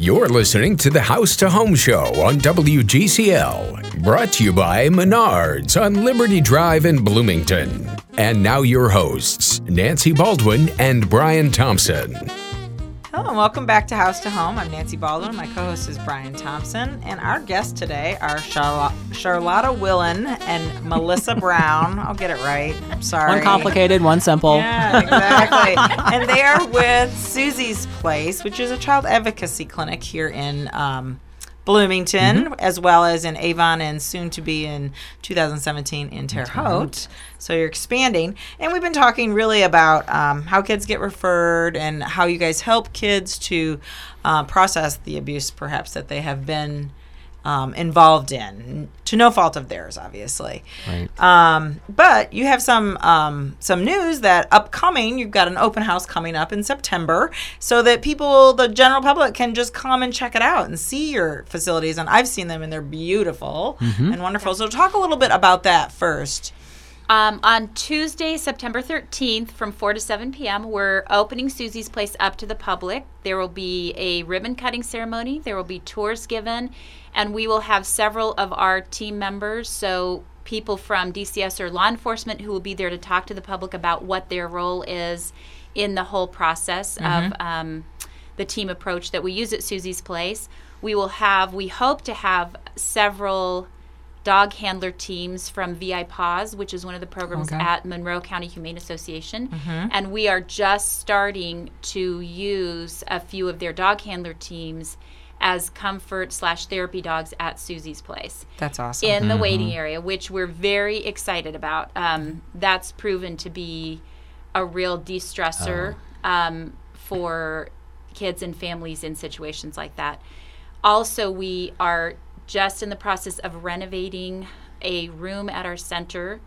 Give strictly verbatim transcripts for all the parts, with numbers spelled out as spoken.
You're listening to the House to Home Show on W G C L, brought to you by Menards on Liberty Drive in Bloomington. And now your hosts, Nancy Baldwin and Brian Thompson. Hello and welcome back to House to Home. I'm Nancy Baldwin. My co-host is Brian Thompson. And our guests today are Charlotte, Charlotta Willen and Melissa Brown. I'll get it right. I'm sorry. One complicated, one simple. Yeah, exactly. And they are with Susie's Place, which is a child advocacy clinic here in um, Bloomington, mm-hmm. as well as in Avon and soon to be in two thousand seventeen in Terre Haute. So you're expanding. And we've been talking really about um, how kids get referred and how you guys help kids to uh, process the abuse perhaps that they have been um, involved in, to no fault of theirs, obviously. Right. Um, but you have some um, some news that upcoming, you've got an open house coming up in September so that people, the general public, can just come and check it out and see your facilities. And I've seen them and they're beautiful mm-hmm. and wonderful. So talk a little bit about that first. Um, on Tuesday, September thirteenth, from four to seven p.m., we're opening Susie's Place up to the public. There will be a ribbon cutting ceremony. There will be tours given, and we will have several of our team members, so people from D C S or law enforcement who will be there to talk to the public about what their role is in the whole process mm-hmm. of um, the team approach that we use at Susie's Place. We will have, we hope to have several dog handler teams from V I Paws, which is one of the programs okay. at Monroe County Humane Association. Mm-hmm. And we are just starting to use a few of their dog handler teams as comfort slash therapy dogs at Susie's Place. That's awesome. In mm-hmm. the waiting area, which we're very excited about. Um, that's proven to be a real de-stressor oh. um, for kids and families in situations like that. Also, we are just in the process of renovating a room at our center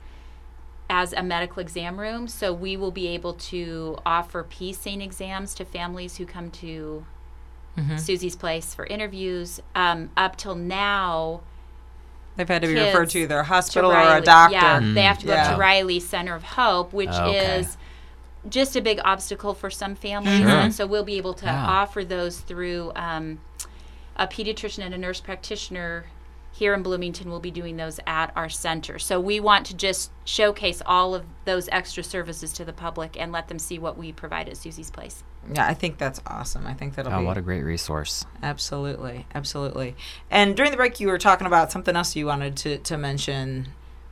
as a medical exam room. So we will be able to offer P S A N E exams to families who come to mm-hmm. Susie's Place for interviews. Um, up till now, they've had to be referred to either a hospital or a doctor. Yeah, mm. they have to go yeah. to Riley Center of Hope, which oh, okay. is just a big obstacle for some families. Mm-hmm. And so we'll be able to yeah. offer those through um, a pediatrician and a nurse practitioner here in Bloomington will be doing those at our center. So we want to just showcase all of those extra services to the public and let them see what we provide at Susie's Place. Yeah, I think that's awesome. I think that'll oh, be... what a great resource. Absolutely, absolutely. And during the break, you were talking about something else you wanted to, to mention.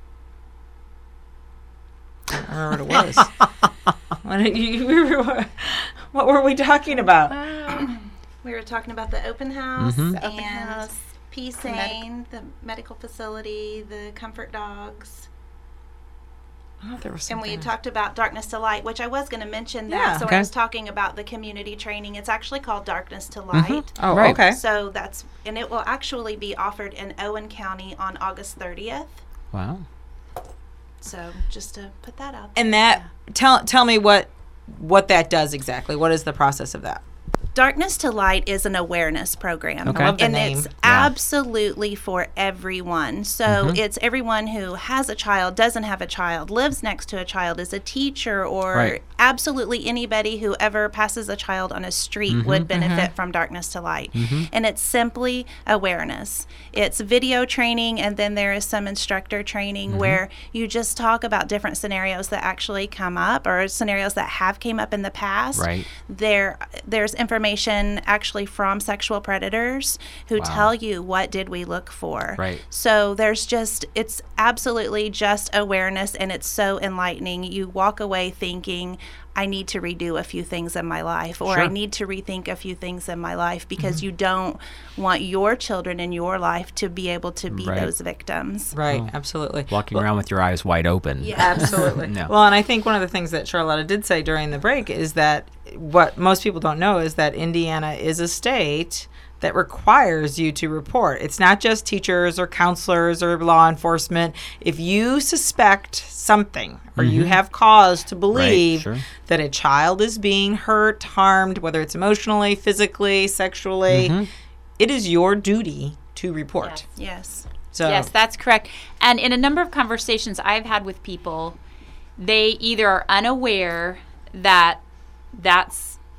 I don't remember what it was. what, did you, we were, what were we talking about? Um, we were talking about the open house mm-hmm. and open house. P S A N, the medical facility, the comfort dogs. Oh, there was and we something. had talked about Darkness to Light, which I was going to mention that. Yeah. So Okay. I was talking about the community training. It's actually called Darkness to Light. Mm-hmm. Oh, Right. okay. So that's, and it will actually be offered in Owen County on August thirtieth. Wow. So just to put that out. And that, tell tell me what what that does exactly. What is the process of that? Darkness to Light is an awareness program. Okay. I love the and name. it's Yeah. absolutely for everyone. So Mhm. it's everyone who has a child, doesn't have a child, lives next to a child, is a teacher, or Right. absolutely anybody who ever passes a child on a street Mhm. would benefit from Darkness to Light. Mhm. And it's simply awareness. It's video training, and then there is some instructor training Mhm. where you just talk about different scenarios that actually come up, or scenarios that have came up in the past. Right. There, there's information actually from sexual predators who Wow. tell you what did we look for. Right. So there's just, it's absolutely just awareness, and it's so enlightening. You walk away thinking, I need to redo a few things in my life, or Sure. I need to rethink a few things in my life, because mm-hmm. you don't want your children in your life to be able to be Right. those victims. Right, Oh. absolutely. Walking Well, around with your eyes wide open. Yeah. Absolutely. No. Well, and I think one of the things that Charlotta did say during the break is that what most people don't know is that Indiana is a state that requires you to report. It's not just teachers or counselors or law enforcement. If you suspect something or Mhm. you have cause to believe Right, sure. that a child is being hurt, harmed, whether it's emotionally, physically, sexually, Mhm. it is your duty to report. Yes. So Yes, that's correct. And in a number of conversations I've had with people, they either are unaware that that's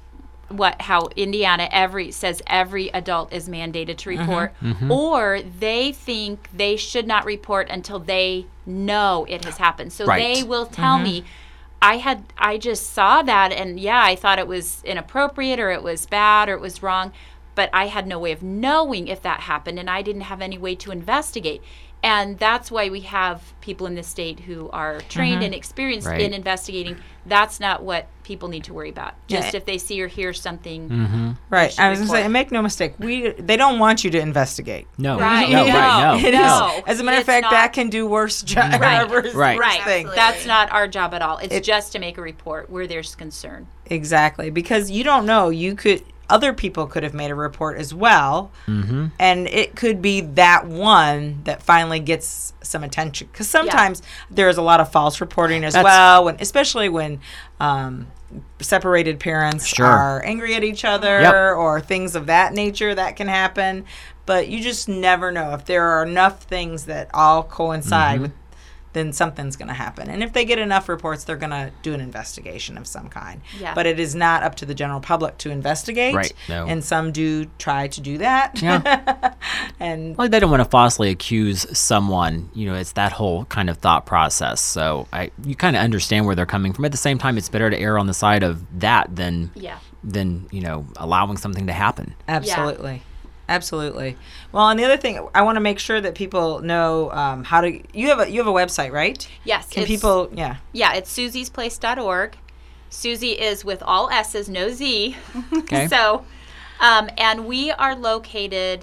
what how Indiana every says every adult is mandated to report, Mm-hmm. or they think they should not report until they know it has happened. So Right. they will tell me, I had I just saw that, and yeah, I thought it was inappropriate, or it was bad, or it was wrong, but I had no way of knowing if that happened, and I didn't have any way to investigate. And that's why we have people in the state who are trained and experienced Right. in investigating. That's not what people need to worry about. Just Yeah. if they see or hear something. Mm-hmm. Right. should I was going to say, report. and make no mistake, we they don't want you to investigate. No. Right. No, No. right, no. It no. is. As a matter of It's fact, not- that can do worse job. Right. worse, Right. worse Right. thing. Absolutely. That's not our job at all. It's It- just to make a report where there's concern. Exactly. Because you don't know. You could, other people could have made a report as well. Mm-hmm. And it could be that one that finally gets some attention. Because sometimes there's a lot of false reporting as That's- well, when, especially when um, separated parents Sure. are angry at each other Yep. or things of that nature that can happen. But you just never know. If there are enough things that all coincide Mm-hmm. with, then something's going to happen. And if they get enough reports, they're going to do an investigation of some kind. Yeah. But it is not up to the general public to investigate. Right, no. And some do try to do that. Yeah. and Well, they don't want to falsely accuse someone. You know, it's that whole kind of thought process. So I, you kind of understand where they're coming from. At the same time, it's better to err on the side of that than, Yeah. than you know, allowing something to happen. absolutely. Absolutely. Well, and the other thing, I want to make sure that people know um, how to. You have a you have a website, right? Yes. Can it's- people? Yeah. Yeah, it's susies place dot org. Susie is with all S's, no Z. Okay. So, um, and we are located,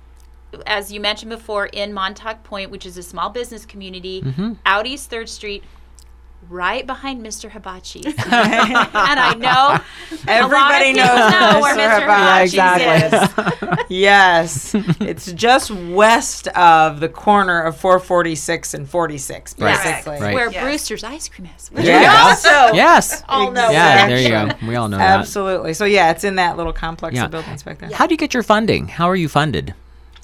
as you mentioned before, in Montauk Point, which is a small business community, Mm-hmm. out East third Street, right behind Mister Hibachi. And I know Everybody a lot of people knows know where Mister Mister Hibachi Hibachi's is. Yes, it's just west of the corner of four forty-six and forty-six, Right. basically. Right. Where Yes. Brewster's Ice Cream is. Yeah. Also, Yes. all know Yeah, that. there you go. We all know that. absolutely. So yeah, it's in that little complex Yeah. of buildings back there. How do you get your funding? How are you funded?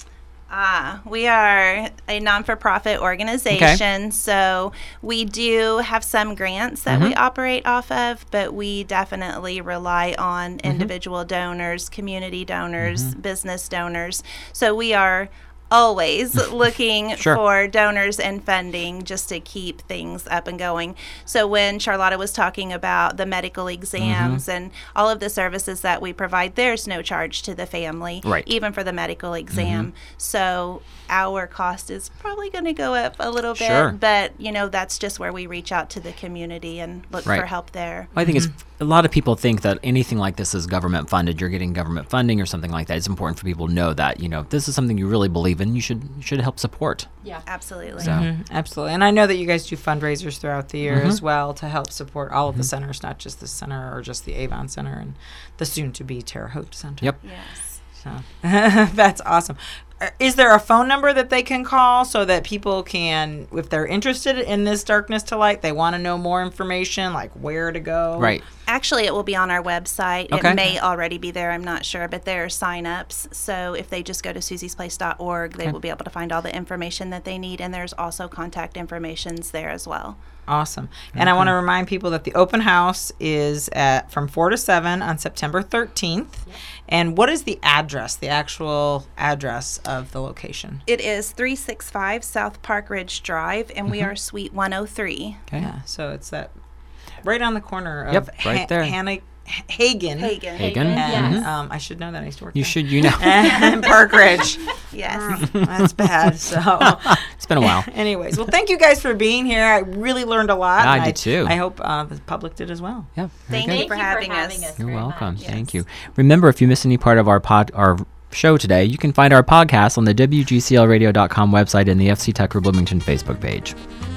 Ah, we are a non-for-profit organization, so we do have some grants that we operate off of, but we definitely rely on individual donors, community donors, business donors. So we are always looking Sure. for donors and funding just to keep things up and going. So when Charlotta was talking about the medical exams and all of the services that we provide, there's no charge to the family, Right. even for the medical exam. So our cost is probably going to go up a little bit, Sure. but you know, that's just where we reach out to the community and look Right. for help there. I think it's a lot of people think that anything like this is government funded. You're getting government funding or something like that. It's important for people to know that, you know, if this is something you really believe in, you should you should help support. Yeah. Absolutely. So Mhm, absolutely. And I know that you guys do fundraisers throughout the year as well to help support all of the centers, not just the center or just the Avon Center and the soon-to-be Terre Haute Center. Yep. Yes. So that's awesome. Uh, Is there a phone number that they can call so that people can, if they're interested in this Darkness to Light, they want to know more information, like where to go? Right. Actually, it will be on our website. Okay. It may already be there. I'm not sure, but there are sign-ups. So if they just go to susies place dot org, they Okay. will be able to find all the information that they need, and there's also contact informations there as well. Awesome. And I want to remind people that the open house is at from four to seven on September thirteenth. And what is the address, the actual address of the location? It is three sixty-five South Park Ridge Drive, and we are Suite one oh three. Okay. Yeah, so it's that right on the corner of Yep, right there. Hannah, Hagen. Hagen. Hagen. And Mhm. um, I should know that. I used to work You there. should, you know. And Park Ridge. Yes. That's bad. So, It's been a while. anyways, well, thank you guys for being here. I really learned a lot. I and did too. I hope uh, the public did as well. Yeah. very Thank good. you for having us. You're very welcome. much. Thank you. Remember, if you miss any part of our pod, our show today, you can find our podcast on the W G C L radio dot com website and the F C Tucker Bloomington Facebook page.